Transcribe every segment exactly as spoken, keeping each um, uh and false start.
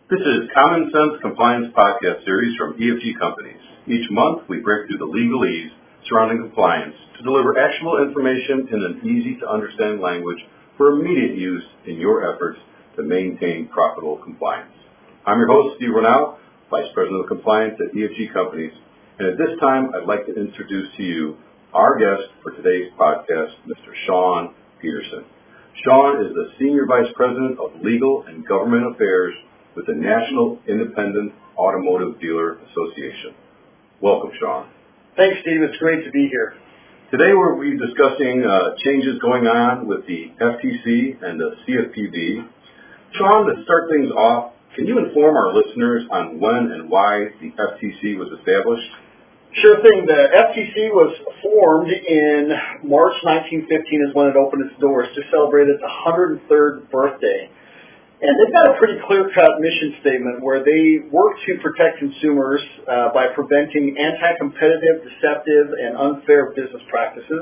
This is Common Sense Compliance Podcast Series from E F G Companies. Each month, we break through the legalese surrounding compliance to deliver actionable information in an easy-to-understand language for immediate use in your efforts to maintain profitable compliance. I'm your host, Steve Ronau, Vice President of Compliance at E F G Companies, and at this time, I'd like to introduce to you our guest for today's podcast, Mister Sean Peterson. Sean is the Senior Vice President of Legal and Government Affairs with the National Independent Automotive Dealer Association. Welcome, Sean. Thanks, Steve. It's great to be here. Today we'll be discussing uh, changes going on with the F T C and the C F P B. Sean, to start things off, can you inform our listeners on when and why the F T C was established? Sure thing. The F T C was formed in March nineteen fifteen is when it opened its doors to celebrate its one hundred third birthday. And they've got a pretty clear-cut mission statement where they work to protect consumers uh, by preventing anti-competitive, deceptive, and unfair business practices.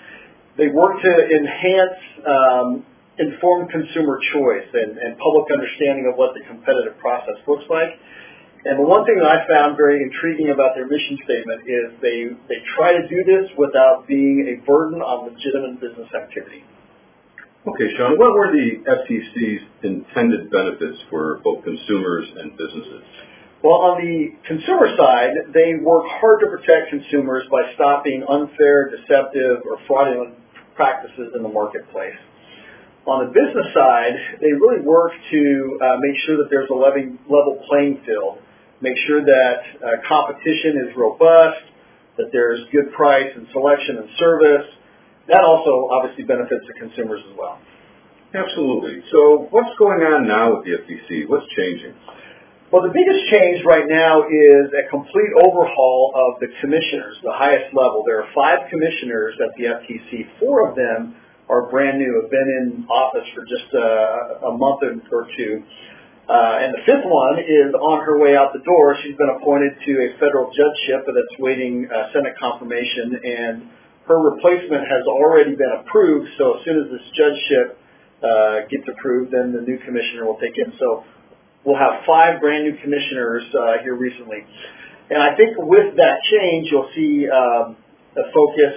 They work to enhance um, informed consumer choice and, and public understanding of what the competitive process looks like. And the one thing that I found very intriguing about their mission statement is they, they try to do this without being a burden on legitimate business activity. Okay, Sean, what were the F T C's intended benefits for both consumers and businesses? Well, on the consumer side, they work hard to protect consumers by stopping unfair, deceptive, or fraudulent practices in the marketplace. On the business side, they really work to uh, make sure that there's a level playing field, make sure that uh, competition is robust, that there's good price and selection and service. That also obviously benefits the consumers as well. Absolutely. So what's going on now with the F T C? What's changing? Well, the biggest change right now is a complete overhaul of the commissioners, the highest level. There are five commissioners at the F T C. Four of them are brand new, have been in office for just a, a month or two. Uh, and the fifth one is on her way out the door. She's been appointed to a federal judgeship that's waiting uh, Senate confirmation, and her replacement has already been approved, so as soon as this judgeship uh, gets approved, then the new commissioner will take it. So we'll have five brand new commissioners uh, here recently. And I think with that change, you'll see um, a focus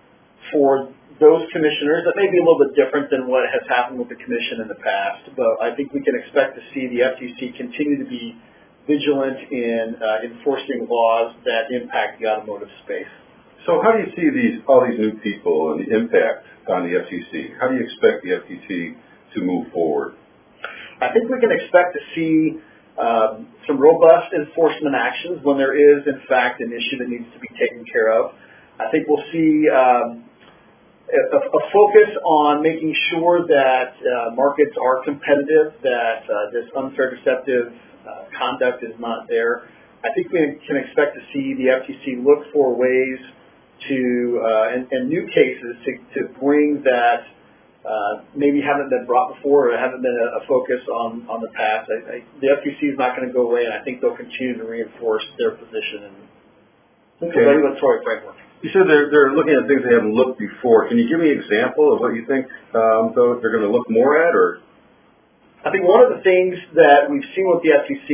for those commissioners that may be a little bit different than what has happened with the commission in the past. But I think we can expect to see the F T C continue to be vigilant in uh, enforcing laws that impact the automotive space. So how do you see these all these new people and the impact on the F T C? How do you expect the F T C to move forward? I think we can expect to see um, some robust enforcement actions when there is, in fact, an issue that needs to be taken care of. I think we'll see um, a, a focus on making sure that uh, markets are competitive, that uh, this unfair, deceptive uh, conduct is not there. I think we can expect to see the F T C look for ways to, uh, and, and new cases to, to bring that uh, maybe haven't been brought before or haven't been a, a focus on, on the past. I, I, the F T C is not going to go away, and I think they'll continue to reinforce their position in okay. the regulatory framework. You said they're, they're looking at things they haven't looked before. Can you give me an example of what you think um, though they're going to look more at? Or I think one of the things that we've seen with the F T C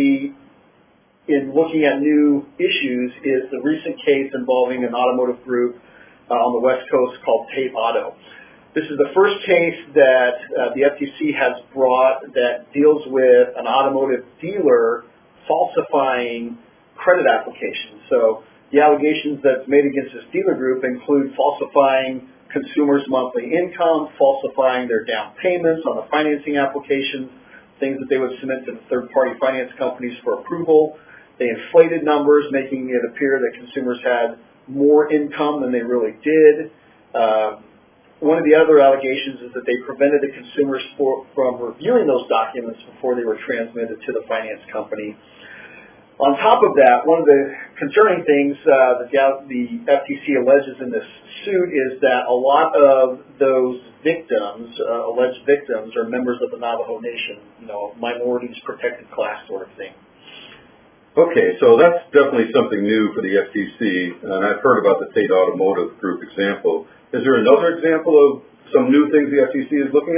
in looking at new issues is the recent case involving an automotive group uh, on the West Coast called Tate Auto. This is the first case that uh, the F T C has brought that deals with an automotive dealer falsifying credit applications. So the allegations that's made against this dealer group include falsifying consumers' monthly income, falsifying their down payments on the financing applications, things that they would submit to the third-party finance companies for approval. They inflated numbers, making it appear that consumers had more income than they really did. Uh, one of the other allegations is that they prevented the consumers for, from reviewing those documents before they were transmitted to the finance company. On top of that, one of the concerning things uh, that the, the F T C alleges in this suit is that a lot of those victims, uh, alleged victims, are members of the Navajo Nation, you know, minorities protected class sort of thing. Okay, so that's definitely something new for the F T C, and I've heard about the Tate Automotive Group example. Is there another example of some new things the F T C is looking at?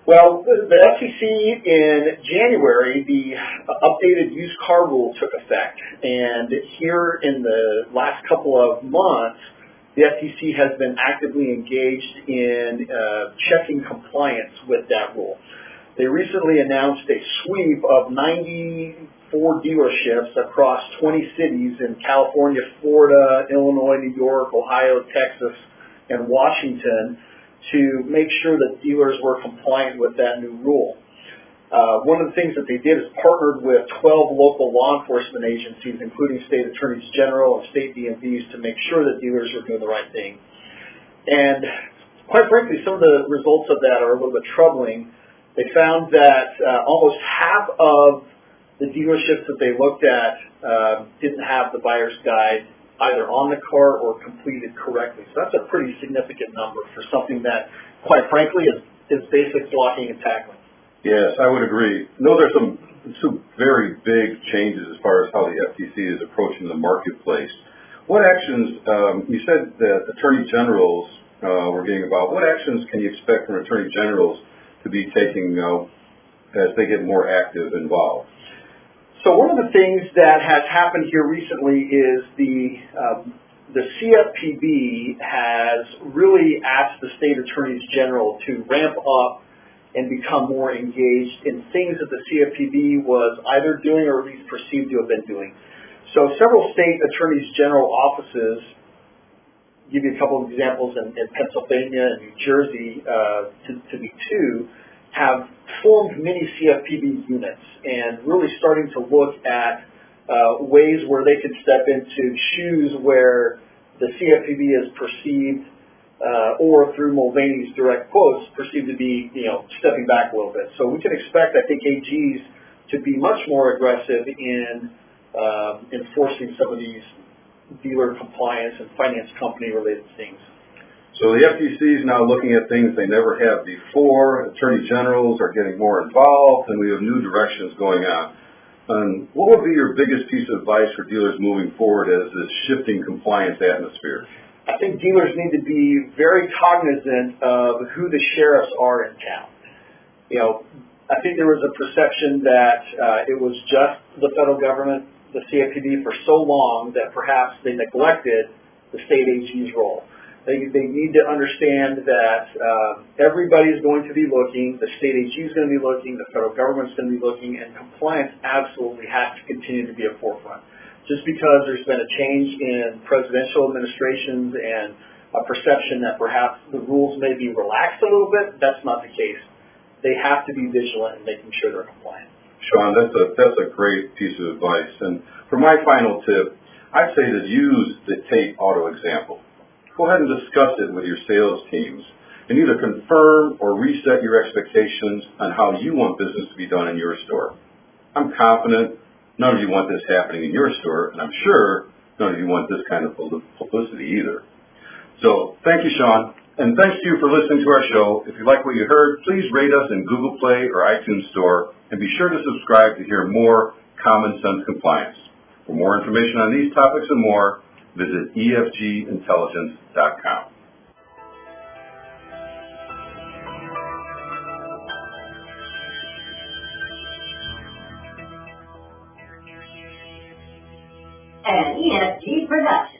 Well, the, the F C C in January, the updated used car rule took effect, and here in the last couple of months, the F C C has been actively engaged in uh, checking compliance with that rule. They recently announced a sweep of ninety-four dealerships across twenty cities in California, Florida, Illinois, New York, Ohio, Texas, and Washington to make sure that dealers were compliant with that new rule. Uh, one of the things that they did is partnered with twelve local law enforcement agencies, including state attorneys general and state D M Vs, to make sure that dealers are doing the right thing. And quite frankly, some of the results of that are a little bit troubling. They found that uh, almost half of the dealerships that they looked at uh, didn't have the buyer's guide either on the car or completed correctly. So that's a pretty significant number for something that, quite frankly, is, is basic blocking and tackling. Yes, I would agree. No, there's some, some very big changes as far as how the F T C is approaching the marketplace. What actions, um, you said that attorney generals uh, were getting involved. What actions can you expect from attorney generals to be taking uh, as they get more active involved? So one of the things that has happened here recently is the um, the C F P B has really asked the state attorneys general to ramp up and become more engaged in things that the C F P B was either doing or at least perceived to have been doing. So several state attorneys general offices, give you a couple of examples in, in Pennsylvania and New Jersey, uh, to, to be two, have formed mini C F P B units and really starting to look at uh, ways where they could step into shoes where the C F P B is perceived, uh, or through Mulvaney's direct quotes, perceived to be, you know, stepping back a little bit. So we can expect, I think, A Gs to be much more aggressive in uh, enforcing some of these dealer compliance and finance company related things. So the F T C is now looking at things they never have before. Attorney generals are getting more involved, and we have new directions going on. Um, what would be your biggest piece of advice for dealers moving forward as this shifting compliance atmosphere? I think dealers need to be very cognizant of who the sheriffs are in town. You know, I think there was a perception that uh, it was just the federal government, the C F P B, for so long that perhaps they neglected the state A G's role. They, they need to understand that uh, everybody is going to be looking, the state A G is going to be looking, the federal government is going to be looking, and compliance absolutely has to continue to be a forefront. Just because there's been a change in presidential administrations and a perception that perhaps the rules may be relaxed a little bit, that's not the case. They have to be vigilant in making sure they're compliant. Sean, that's a, that's a great piece of advice. And for my final tip, I'd say to use the Tate Auto example. Go ahead and discuss it with your sales teams and either confirm or reset your expectations on how you want business to be done in your store. I'm confident none of you want this happening in your store, and I'm sure none of you want this kind of publicity either. So thank you, Sean, and thanks to you for listening to our show. If you like what you heard, please rate us in Google Play or iTunes Store, and be sure to subscribe to hear more Common Sense Compliance. For more information on these topics and more, visit E F G intelligence dot com. An E F G production.